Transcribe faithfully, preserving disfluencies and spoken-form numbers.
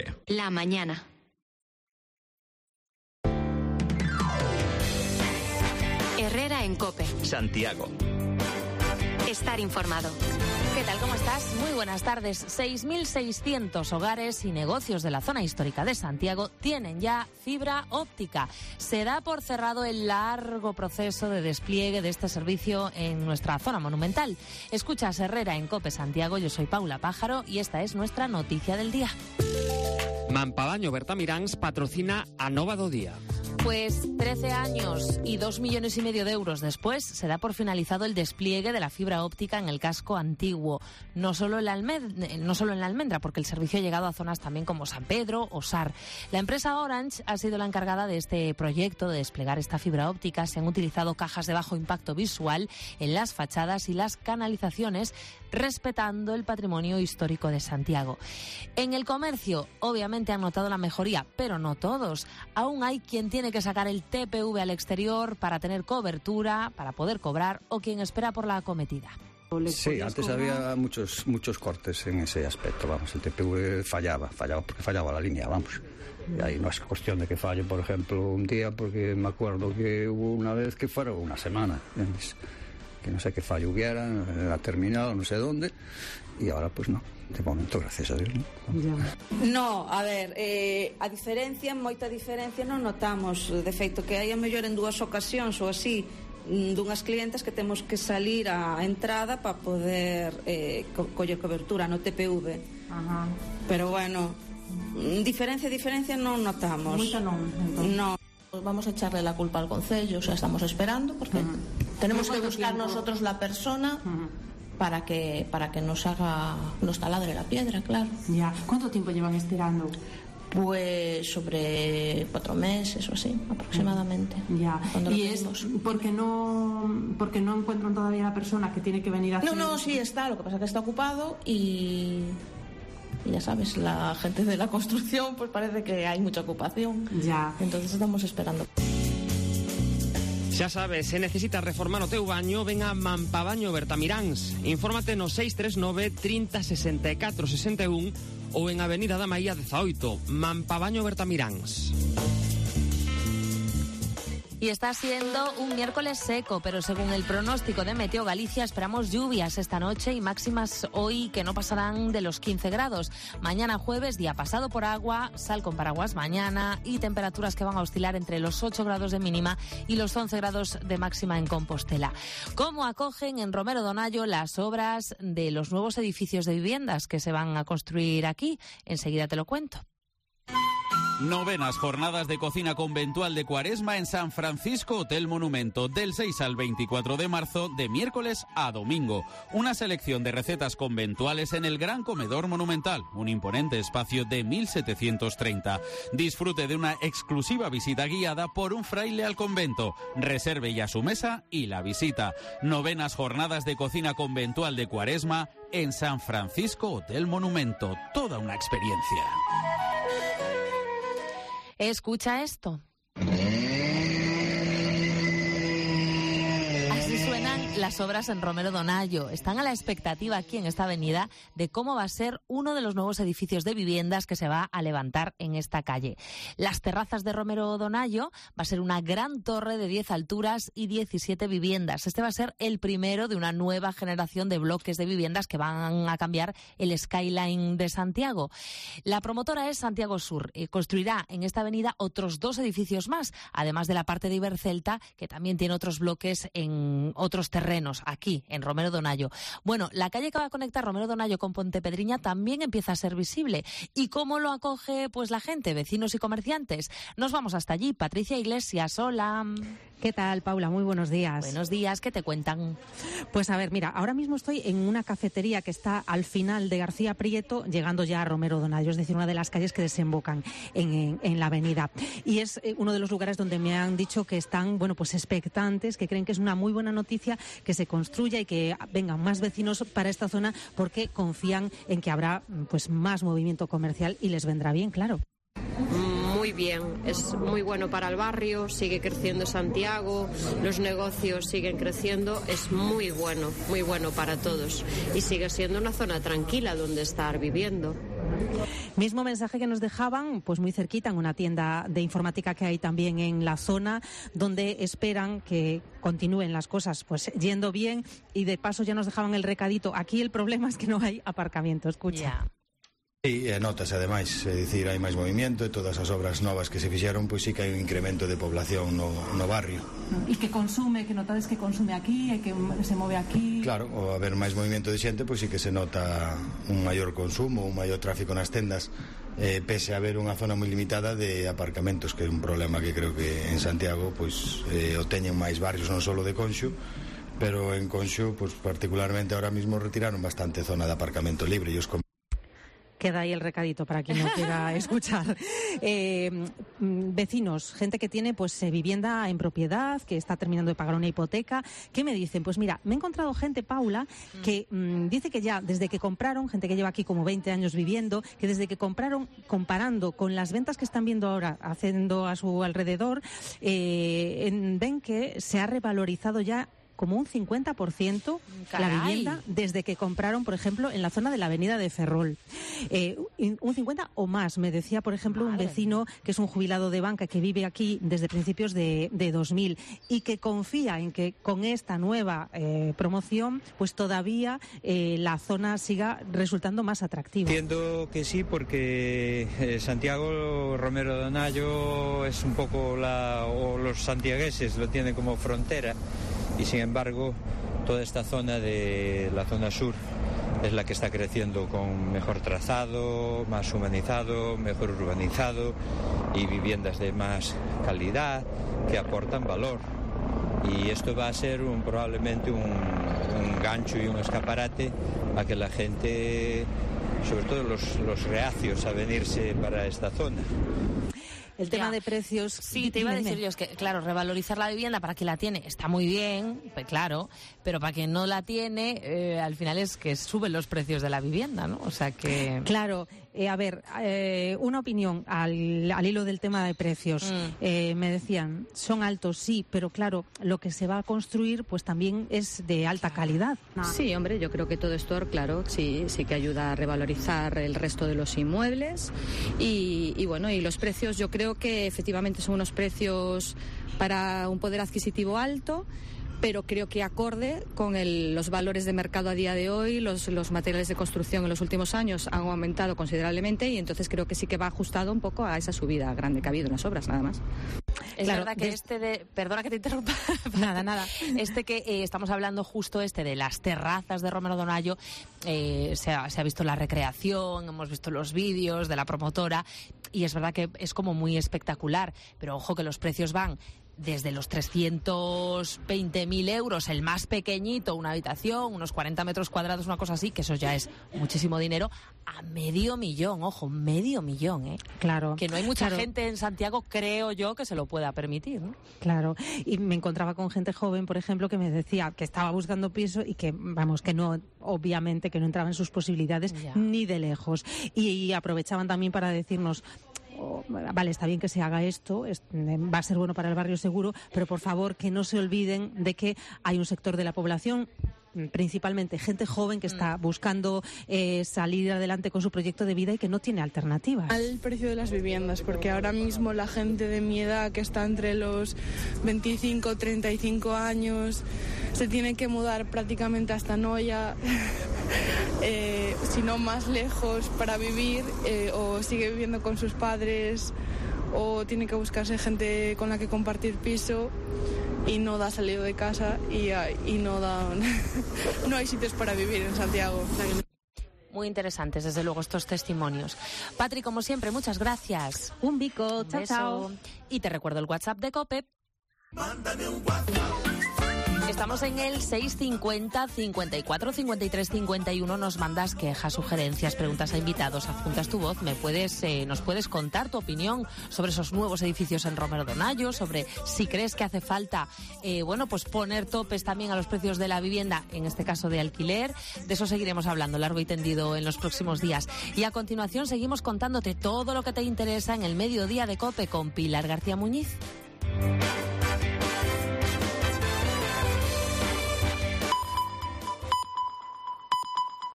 La mañana. Herrera en COPE. Santiago. Estar informado. ¿Qué tal? ¿Cómo estás? Muy buenas tardes. seis mil seiscientos hogares y negocios de la zona histórica de Santiago tienen ya fibra óptica. Se da por cerrado el largo proceso de despliegue de este servicio en nuestra zona monumental. Escuchas Herrera en COPE Santiago. Yo soy Paula Pájaro y esta es nuestra noticia del día. Mampavaño Bertamiráns patrocina a Nova do Día. Pues trece años y dos millones y medio de euros después se da por finalizado el despliegue de la fibra óptica en el casco antiguo. No solo en la Almendra, no solo en la Almendra, porque el servicio ha llegado a zonas también como San Pedro o Sar. La empresa Orange ha sido la encargada de este proyecto de desplegar esta fibra óptica. Se han utilizado cajas de bajo impacto visual en las fachadas y las canalizaciones, respetando el patrimonio histórico de Santiago. En el comercio, obviamente han notado la mejoría, pero no todos. Aún hay quien tiene que sacar el T P V al exterior para tener cobertura, para poder cobrar, o quien espera por la acometida. Sí, antes cobrar? había muchos muchos cortes en ese aspecto, vamos, el T P V fallaba, fallaba porque fallaba la línea, vamos. Y ahí no es cuestión de que falle, por ejemplo, un día, porque me acuerdo que hubo una vez que fueron una semana, ¿entiendes? Que no sé qué fallo hubiera en la terminal, no sé dónde, y ahora pues no, de momento, gracias a Dios, ¿no? No, a ver, eh, a diferencia, moita diferencia non notamos, de feito que hai a mellor en dúas ocasións ou así, dunhas clientes que temos que salir á entrada para poder eh, co- coller cobertura no T P V. Ajá. Pero bueno, diferencia, diferencia non notamos. Moita non, entón. No. Pues vamos a echarle la culpa al concello, o sea, estamos esperando porque uh-huh. tenemos que buscar tiempo? nosotros la persona uh-huh. para que para que nos haga, nos taladre la piedra, claro. Ya, ¿cuánto tiempo llevan esperando? Pues sobre cuatro meses o así, aproximadamente. Ya, y es porque no porque no encuentran todavía la persona que tiene que venir a hacer... No, no, sí está, lo que pasa es que está ocupado y... Y ya sabes, la gente de la construcción pues parece que hay mucha ocupación. Ya. Entonces estamos esperando. Xa sabes, se necesitas reformar o teu baño, ven a Mampavaño Bertamiráns. Infórmate no seis tres nove, trinta, sesenta e catro, sesenta e un ou en Avenida da Maía dezaoito. Mampavaño Bertamiráns. Y está siendo un miércoles seco, pero según el pronóstico de Meteo Galicia esperamos lluvias esta noche y máximas hoy que no pasarán de los quince grados. Mañana jueves, día pasado por agua, sal con paraguas mañana y temperaturas que van a oscilar entre los ocho grados de mínima y los once grados de máxima en Compostela. ¿Cómo acogen en Romero Donayo las obras de los nuevos edificios de viviendas que se van a construir aquí? Enseguida te lo cuento. Novenas jornadas de cocina conventual de Cuaresma en San Francisco Hotel Monumento, del seis al veinticuatro de marzo, de miércoles a domingo. Una selección de recetas conventuales en el Gran Comedor Monumental, un imponente espacio de mil setecientos treinta. Disfrute de una exclusiva visita guiada por un fraile al convento. Reserve ya su mesa y la visita. Novenas jornadas de cocina conventual de Cuaresma en San Francisco Hotel Monumento. Toda una experiencia. Escucha esto. Así suenan las obras en Romero Donayo. Están a la expectativa aquí en esta avenida de cómo va a ser uno de los nuevos edificios de viviendas que se va a levantar en esta calle. Las terrazas de Romero Donayo va a ser una gran torre de diez alturas y diecisiete viviendas. Este va a ser el primero de una nueva generación de bloques de viviendas que van a cambiar el skyline de Santiago. La promotora es Santiago Sur y construirá en esta avenida otros dos edificios más, además de la parte de Ibercelta, que también tiene otros bloques en otros terrenos, aquí, en Romero Donayo. Bueno, la calle que va a conectar Romero Donayo con Pontepedriña también empieza a ser visible. ¿Y cómo lo acoge pues la gente, vecinos y comerciantes? Nos vamos hasta allí. Patricia Iglesias, hola. ¿Qué tal, Paula? Muy buenos días. Buenos días, ¿qué te cuentan? Pues a ver, mira, ahora mismo estoy en una cafetería que está al final de García Prieto, llegando ya a Romero Donayo, es decir, una de las calles que desembocan en, en, en la avenida. Y es uno de los lugares donde me han dicho que están, bueno, pues expectantes, que creen que es una muy buena noticia que se construya y que vengan más vecinos para esta zona, porque confían en que habrá pues más movimiento comercial y les vendrá bien, claro. Muy bien, es muy bueno para el barrio, sigue creciendo Santiago, los negocios siguen creciendo, es muy bueno, muy bueno para todos y sigue siendo una zona tranquila donde estar viviendo. Mismo mensaje que nos dejaban, pues muy cerquita, en una tienda de informática que hay también en la zona, donde esperan que continúen las cosas pues yendo bien, y de paso ya nos dejaban el recadito. Aquí el problema es que no hay aparcamiento, escucha. Yeah. E eh, notase ademais, é dicir, hai máis movimento e todas as obras novas que se fixeron, pois sí que hai un incremento de población no, no barrio. E que consume, que notades que consume aquí e que se move aquí. Claro, ao haber máis movimento de xente, pois sí que se nota un maior consumo, un maior tráfico nas tendas, eh, pese a haber unha zona moi limitada de aparcamentos, que é un problema que creo que en Santiago pois eh, o teñen máis barrios, non só de Conxo, pero en Conxo, pois particularmente ahora mismo retiraron bastante zona de aparcamento libre e os Queda ahí el recadito para quien no quiera escuchar. Eh, vecinos, gente que tiene pues vivienda en propiedad, que está terminando de pagar una hipoteca, ¿qué me dicen? Pues mira, me he encontrado gente, Paula, que mmm, dice que ya desde que compraron, gente que lleva aquí como veinte años viviendo, que desde que compraron, comparando con las ventas que están viendo ahora, haciendo a su alrededor, eh, en, ven que se ha revalorizado ya como un cincuenta por ciento la vivienda desde que compraron, por ejemplo, en la zona de la avenida de Ferrol. Eh, un cincuenta o más, me decía, por ejemplo, un vecino que es un jubilado de banca que vive aquí desde principios de, de dos mil y que confía en que con esta nueva eh, promoción pues todavía eh, la zona siga resultando más atractiva. Entiendo que sí, porque eh, Santiago, Romero Donayo es un poco la, o los santiagueses lo tienen como frontera. Y sin embargo, toda esta zona de la zona sur es la que está creciendo con mejor trazado, más humanizado, mejor urbanizado y viviendas de más calidad que aportan valor. Y esto va a ser un, probablemente un, un gancho y un escaparate a que la gente, sobre todo los, los reacios a venirse para esta zona. El tema ya. de precios... Sí, te iba a decir yo, es que, claro, revalorizar la vivienda para quien la tiene está muy bien, pues claro, pero para quien no la tiene, eh, al final es que suben los precios de la vivienda, ¿no? O sea que... Claro, eh, a ver, eh, una opinión al, al hilo del tema de precios. Mm. Eh, me decían, son altos, sí, pero claro, lo que se va a construir pues también es de alta calidad. No. Sí, hombre, yo creo que todo esto, claro, sí, sí que ayuda a revalorizar el resto de los inmuebles y, y bueno, y los precios yo creo que efectivamente son unos precios para un poder adquisitivo alto, pero creo que acorde con el, los valores de mercado a día de hoy, los, los materiales de construcción en los últimos años han aumentado considerablemente y entonces creo que sí que va ajustado un poco a esa subida grande que ha habido en las obras, nada más. Es claro, verdad que de... este de... Perdona que te interrumpa. Nada, nada. Este que eh, estamos hablando justo este de las terrazas de Romero Donayo, eh, se, ha, se ha visto la recreación, hemos visto los vídeos de la promotora y es verdad que es como muy espectacular, pero ojo que los precios van desde los trescientos veinte mil euros, el más pequeñito, una habitación, unos cuarenta metros cuadrados, una cosa así, que eso ya es muchísimo dinero, a medio millón, ojo, medio millón, ¿eh? Claro. Que no hay mucha claro. gente en Santiago, creo yo, que se lo pueda permitir, ¿no? Claro, y me encontraba con gente joven, por ejemplo, que me decía que estaba buscando piso y que, vamos, que no, obviamente, que no entraba en sus posibilidades ya. Ni de lejos. Y, y aprovechaban también para decirnos... Oh, vale, está bien que se haga esto, es, va a ser bueno para el barrio seguro, pero por favor que no se olviden de que hay un sector de la población, principalmente gente joven que está buscando eh, salir adelante con su proyecto de vida y que no tiene alternativas. Al precio de las viviendas, porque ahora mismo la gente de mi edad que está entre los veinticinco, treinta y cinco años se tiene que mudar prácticamente hasta Noia, eh, si no más lejos para vivir, eh, o sigue viviendo con sus padres o tiene que buscarse gente con la que compartir piso y no da salido de casa y, y no da no hay sitios para vivir en Santiago. Muy interesantes, desde luego, estos testimonios. Patri, como siempre, muchas gracias. Un bico, chao, chao. Y te recuerdo el WhatsApp de COPE. Mándame un WhatsApp. Estamos en el seis cincuenta, cincuenta y cuatro, cincuenta y tres, cincuenta y uno. Nos mandas quejas, sugerencias, preguntas a invitados, adjuntas tu voz. Me puedes, eh, nos puedes contar tu opinión sobre esos nuevos edificios en Romero Donayo, sobre si crees que hace falta, eh, bueno, pues poner topes también a los precios de la vivienda, en este caso de alquiler. De eso seguiremos hablando largo y tendido en los próximos días. Y a continuación seguimos contándote todo lo que te interesa en el mediodía de COPE con Pilar García Muñiz.